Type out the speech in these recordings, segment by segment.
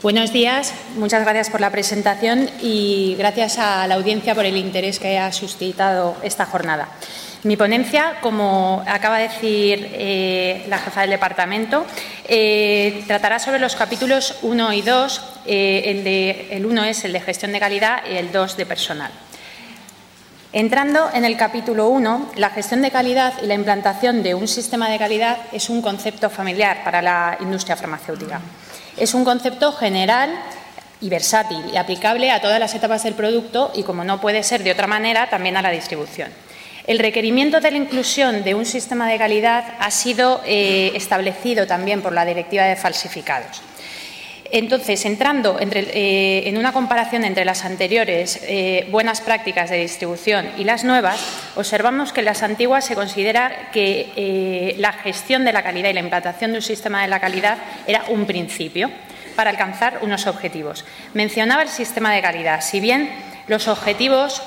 Buenos días, muchas gracias por la presentación y gracias a la audiencia por el interés que ha suscitado esta jornada. Mi ponencia, como acaba de decir la jefa del departamento, tratará sobre los capítulos 1 y 2. El 1 es el de gestión de calidad y el 2 de personal. Entrando en el capítulo 1, la gestión de calidad y la implantación de un sistema de calidad es un concepto familiar para la industria farmacéutica. Es un concepto general y versátil y aplicable a todas las etapas del producto y, como no puede ser de otra manera, también a la distribución. El requerimiento de la inclusión de un sistema de calidad ha sido establecido también por la Directiva de Falsificados. Entonces, entrando en una comparación entre las anteriores buenas prácticas de distribución y las nuevas, observamos que en las antiguas se considera que la gestión de la calidad y la implantación de un sistema de la calidad era un principio para alcanzar unos objetivos. Mencionaba el sistema de calidad, si bien los objetivos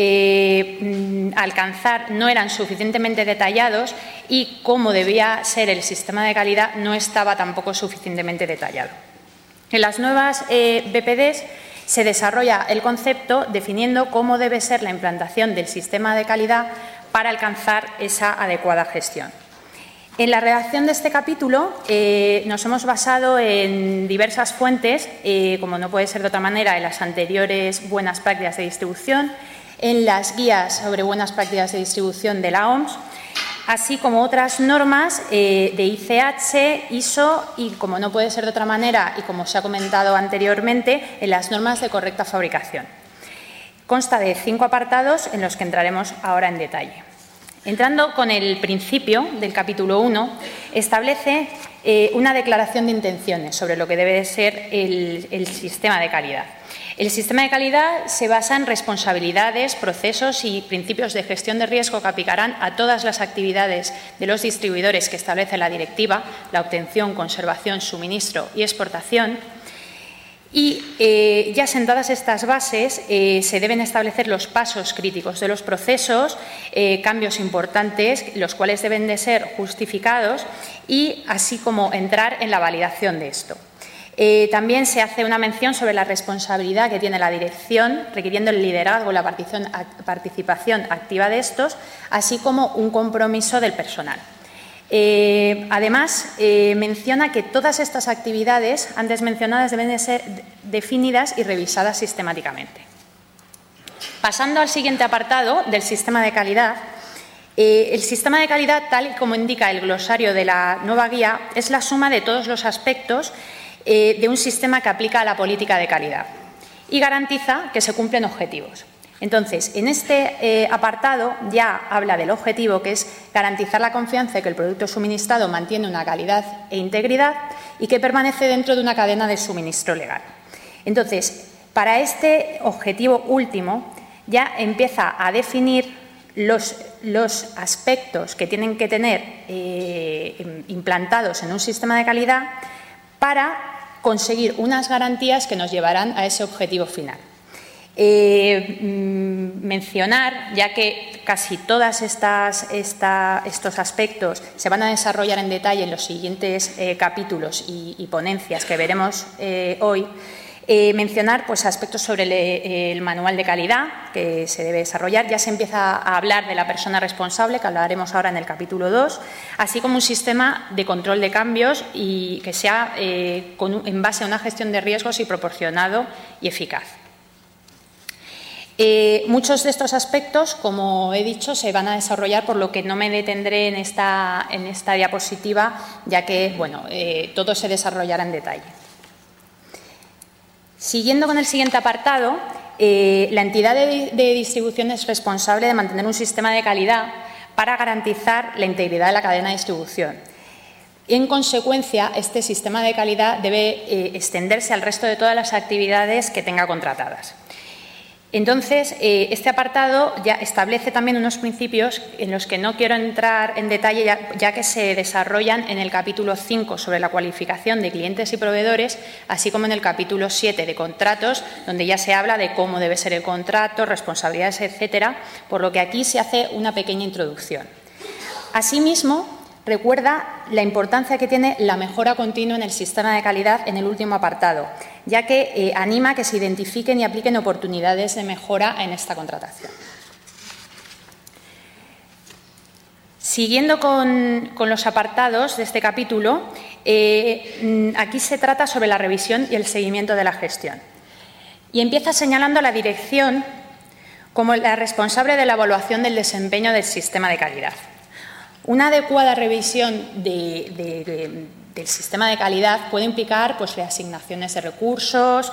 alcanzar no eran suficientemente detallados y cómo debía ser el sistema de calidad no estaba tampoco suficientemente detallado. En las nuevas BPDs se desarrolla el concepto definiendo cómo debe ser la implantación del sistema de calidad para alcanzar esa adecuada gestión. En la redacción de este capítulo nos hemos basado en diversas fuentes, como no puede ser de otra manera, en las anteriores buenas prácticas de distribución, en las guías sobre buenas prácticas de distribución de la OMS, así como otras normas de ICH, ISO y, como no puede ser de otra manera y como se ha comentado anteriormente, en las normas de correcta fabricación. Consta de 5 apartados en los que entraremos ahora en detalle. Entrando con el principio del capítulo 1, establece una declaración de intenciones sobre lo que debe ser el sistema de calidad. El sistema de calidad se basa en responsabilidades, procesos y principios de gestión de riesgo que aplicarán a todas las actividades de los distribuidores que establece la directiva, la obtención, conservación, suministro y exportación. Y ya sentadas estas bases, se deben establecer los pasos críticos de los procesos, cambios importantes, los cuales deben de ser justificados y así como entrar en la validación de esto. También se hace una mención sobre la responsabilidad que tiene la dirección, requiriendo el liderazgo y la participación activa de estos, así como un compromiso del personal. Además, menciona que todas estas actividades antes mencionadas deben de ser definidas y revisadas sistemáticamente. Pasando al siguiente apartado del sistema de calidad, el sistema de calidad, tal y como indica el glosario de la nueva guía, es la suma de todos los aspectos de un sistema que aplica la política de calidad y garantiza que se cumplen objetivos. Entonces, en este apartado ya habla del objetivo, que es garantizar la confianza de que el producto suministrado mantiene una calidad e integridad y que permanece dentro de una cadena de suministro legal. Entonces, para este objetivo último ya empieza a definir los aspectos que tienen que tener implantados en un sistema de calidad para conseguir unas garantías que nos llevarán a ese objetivo final. Mencionar, ya que casi todos estos aspectos se van a desarrollar en detalle en los siguientes capítulos y ponencias que veremos hoy, mencionar pues, aspectos sobre el manual de calidad que se debe desarrollar. Ya se empieza a hablar de la persona responsable, que hablaremos ahora en el capítulo 2, así como un sistema de control de cambios y que sea en base a una gestión de riesgos y proporcionado y eficaz. Muchos de estos aspectos, como he dicho, se van a desarrollar, por lo que no me detendré en esta diapositiva, ya que bueno, todo se desarrollará en detalle. Siguiendo con el siguiente apartado, la entidad de distribución es responsable de mantener un sistema de calidad para garantizar la integridad de la cadena de distribución. En consecuencia, este sistema de calidad debe extenderse al resto de todas las actividades que tenga contratadas. Entonces, este apartado ya establece también unos principios en los que no quiero entrar en detalle, ya que se desarrollan en el capítulo 5 sobre la cualificación de clientes y proveedores, así como en el capítulo 7 de contratos, donde ya se habla de cómo debe ser el contrato, responsabilidades, etcétera, por lo que aquí se hace una pequeña introducción. Asimismo, recuerda la importancia que tiene la mejora continua en el sistema de calidad en el último apartado, ya que anima a que se identifiquen y apliquen oportunidades de mejora en esta contratación. Siguiendo con los apartados de este capítulo, aquí se trata sobre la revisión y el seguimiento de la gestión. Y empieza señalando a la dirección como la responsable de la evaluación del desempeño del sistema de calidad. Una adecuada revisión del sistema de calidad puede implicar pues, reasignaciones de recursos,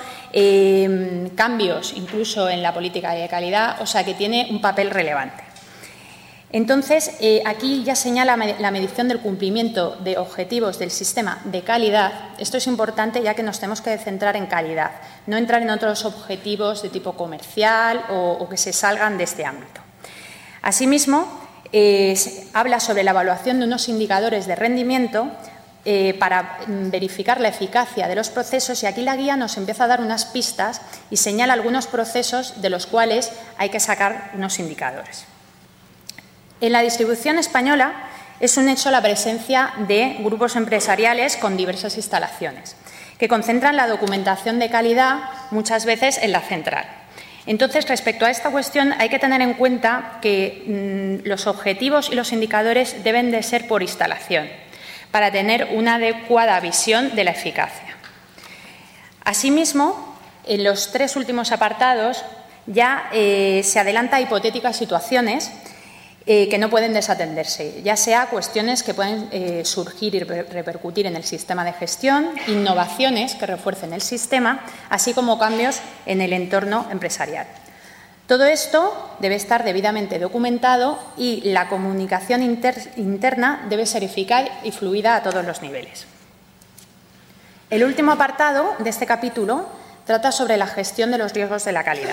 cambios incluso en la política de calidad, o sea que tiene un papel relevante. Entonces, aquí ya señala la medición del cumplimiento de objetivos del sistema de calidad. Esto es importante ya que nos tenemos que centrar en calidad, no entrar en otros objetivos de tipo comercial o que se salgan de este ámbito. Asimismo, habla sobre la evaluación de unos indicadores de rendimiento para verificar la eficacia de los procesos y aquí la guía nos empieza a dar unas pistas y señala algunos procesos de los cuales hay que sacar unos indicadores. En la distribución española es un hecho la presencia de grupos empresariales con diversas instalaciones, que concentran la documentación de calidad muchas veces en la central. Entonces, respecto a esta cuestión, hay que tener en cuenta que los objetivos y los indicadores deben de ser por instalación, para tener una adecuada visión de la eficacia. Asimismo, en los 3 últimos apartados ya se adelanta a hipotéticas situaciones que no pueden desatenderse, ya sea cuestiones que pueden surgir y repercutir en el sistema de gestión, innovaciones que refuercen el sistema, así como cambios en el entorno empresarial. Todo esto debe estar debidamente documentado y la comunicación interna debe ser eficaz y fluida a todos los niveles. El último apartado de este capítulo trata sobre la gestión de los riesgos de la calidad.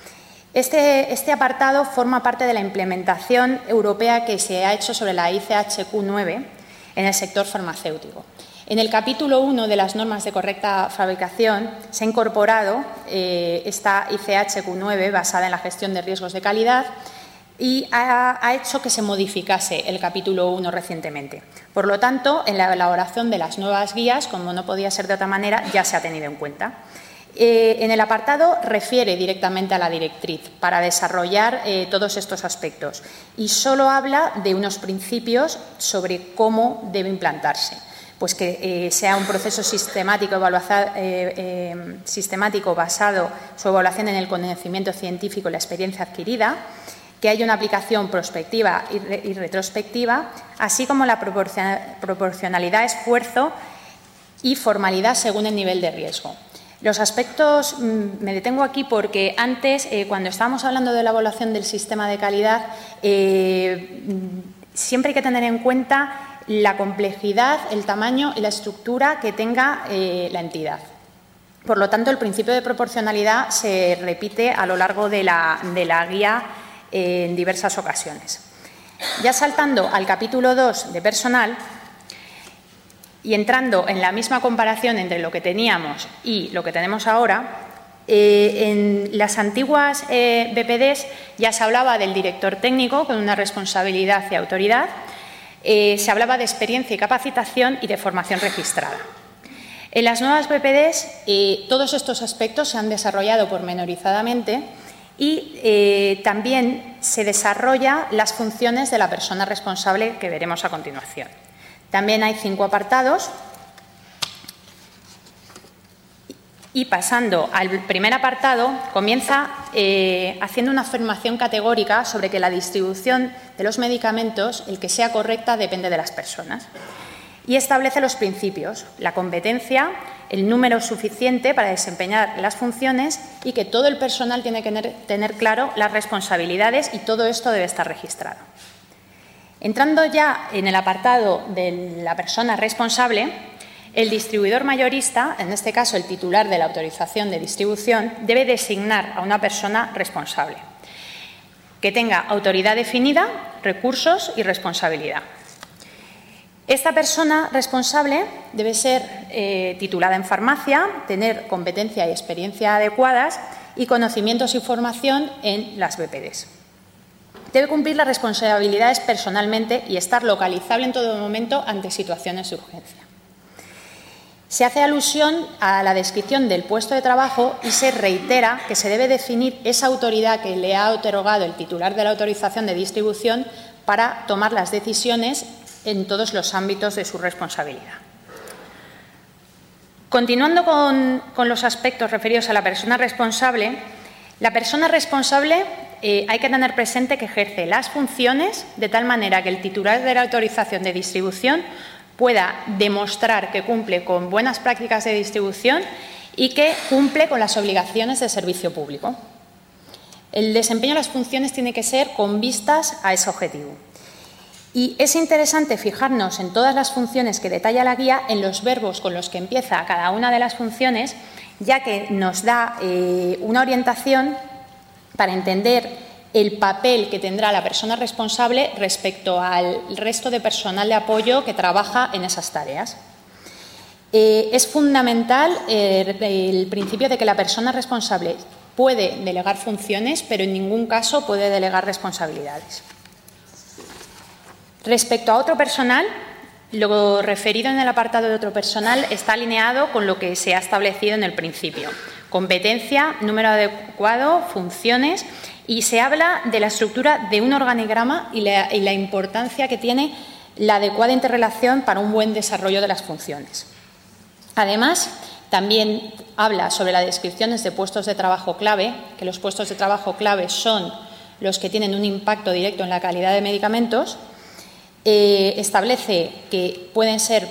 Este apartado forma parte de la implementación europea que se ha hecho sobre la ICHQ9 en el sector farmacéutico. En el capítulo 1 de las normas de correcta fabricación se ha incorporado esta ICHQ9 basada en la gestión de riesgos de calidad y ha hecho que se modificase el capítulo 1 recientemente. Por lo tanto, en la elaboración de las nuevas guías, como no podía ser de otra manera, ya se ha tenido en cuenta. En el apartado refiere directamente a la directriz para desarrollar todos estos aspectos y solo habla de unos principios sobre cómo debe implantarse, pues que sea un proceso sistemático basado su evaluación en el conocimiento científico y la experiencia adquirida, que haya una aplicación prospectiva y retrospectiva, así como la proporcionalidad, esfuerzo y formalidad según el nivel de riesgo. Los aspectos, me detengo aquí porque antes, cuando estábamos hablando de la evaluación del sistema de calidad, siempre hay que tener en cuenta la complejidad, el tamaño y la estructura que tenga la entidad. Por lo tanto, el principio de proporcionalidad se repite a lo largo de la guía en diversas ocasiones. Ya saltando al capítulo 2 de personal, y entrando en la misma comparación entre lo que teníamos y lo que tenemos ahora, en las antiguas BPDs ya se hablaba del director técnico con una responsabilidad y autoridad, se hablaba de experiencia y capacitación y de formación registrada. En las nuevas BPDs todos estos aspectos se han desarrollado pormenorizadamente y también se desarrollan las funciones de la persona responsable que veremos a continuación. También hay 5 apartados y pasando al primer apartado comienza haciendo una afirmación categórica sobre que la distribución de los medicamentos, el que sea correcta, depende de las personas y establece los principios, la competencia, el número suficiente para desempeñar las funciones y que todo el personal tiene que tener claro las responsabilidades y todo esto debe estar registrado. Entrando ya en el apartado de la persona responsable, el distribuidor mayorista, en este caso el titular de la autorización de distribución, debe designar a una persona responsable, que tenga autoridad definida, recursos y responsabilidad. Esta persona responsable debe ser titulada en farmacia, tener competencia y experiencia adecuadas y conocimientos y formación en las BPDs. debe cumplir las responsabilidades personalmente y estar localizable en todo momento ante situaciones de urgencia. Se hace alusión a la descripción del puesto de trabajo y se reitera que se debe definir esa autoridad que le ha otorgado el titular de la autorización de distribución para tomar las decisiones en todos los ámbitos de su responsabilidad. Continuando con los aspectos referidos a la persona responsable hay que tener presente que ejerce las funciones de tal manera que el titular de la autorización de distribución pueda demostrar que cumple con buenas prácticas de distribución y que cumple con las obligaciones de servicio público. El desempeño de las funciones tiene que ser con vistas a ese objetivo. Y es interesante fijarnos en todas las funciones que detalla la guía, en los verbos con los que empieza cada una de las funciones, ya que nos da una orientación para entender el papel que tendrá la persona responsable respecto al resto de personal de apoyo que trabaja en esas tareas. Es fundamental el principio de que la persona responsable puede delegar funciones, pero en ningún caso puede delegar responsabilidades. Respecto a otro personal, lo referido en el apartado de otro personal está alineado con lo que se ha establecido en el principio. Competencia, número adecuado, funciones, y se habla de la estructura de un organigrama y la importancia que tiene la adecuada interrelación para un buen desarrollo de las funciones. Además, también habla sobre las descripciones de puestos de trabajo clave, que los puestos de trabajo clave son los que tienen un impacto directo en la calidad de medicamentos. Establece que pueden ser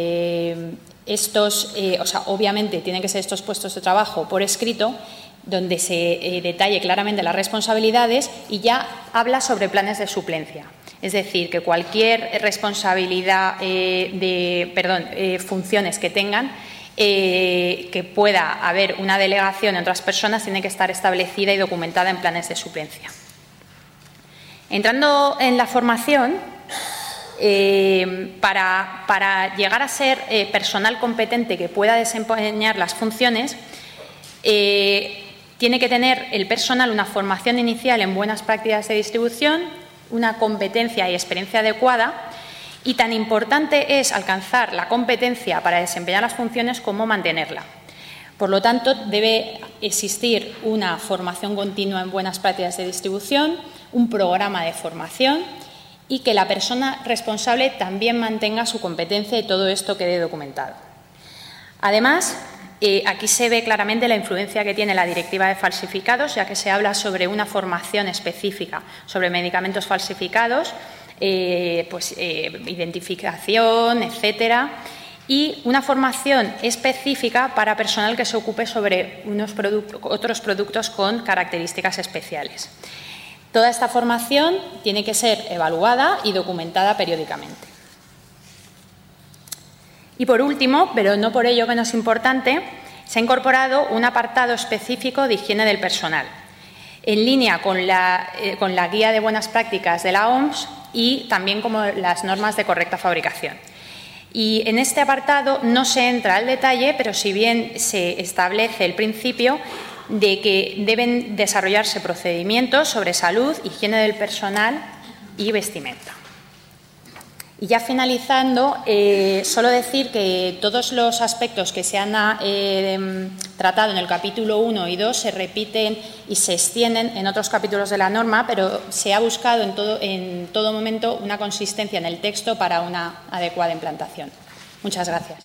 obviamente tienen que ser estos puestos de trabajo por escrito, donde se detalle claramente las responsabilidades, y ya habla sobre planes de suplencia. Es decir, que cualquier responsabilidad funciones que tengan, que pueda haber una delegación en otras personas, tiene que estar establecida y documentada en planes de suplencia. Entrando en la formación, para llegar a ser personal competente que pueda desempeñar las funciones, tiene que tener el personal una formación inicial en buenas prácticas de distribución, una competencia y experiencia adecuada, y tan importante es alcanzar la competencia para desempeñar las funciones como mantenerla. Por lo tanto, debe existir una formación continua en buenas prácticas de distribución, un programa de formación, y que la persona responsable también mantenga su competencia y todo esto quede documentado. Además, aquí se ve claramente la influencia que tiene la Directiva de Falsificados, ya que se habla sobre una formación específica sobre medicamentos falsificados, identificación, etcétera, y una formación específica para personal que se ocupe sobre otros productos con características especiales. Toda esta formación tiene que ser evaluada y documentada periódicamente. Y por último, pero no por ello menos importante, se ha incorporado un apartado específico de higiene del personal, en línea con la guía de buenas prácticas de la OMS y también como las normas de correcta fabricación. Y en este apartado no se entra al detalle, pero si bien se establece el principio de que deben desarrollarse procedimientos sobre salud, higiene del personal y vestimenta. Y ya finalizando, solo decir que todos los aspectos que se han tratado en el capítulo 1 y 2 se repiten y se extienden en otros capítulos de la norma, pero se ha buscado en todo momento una consistencia en el texto para una adecuada implantación. Muchas gracias.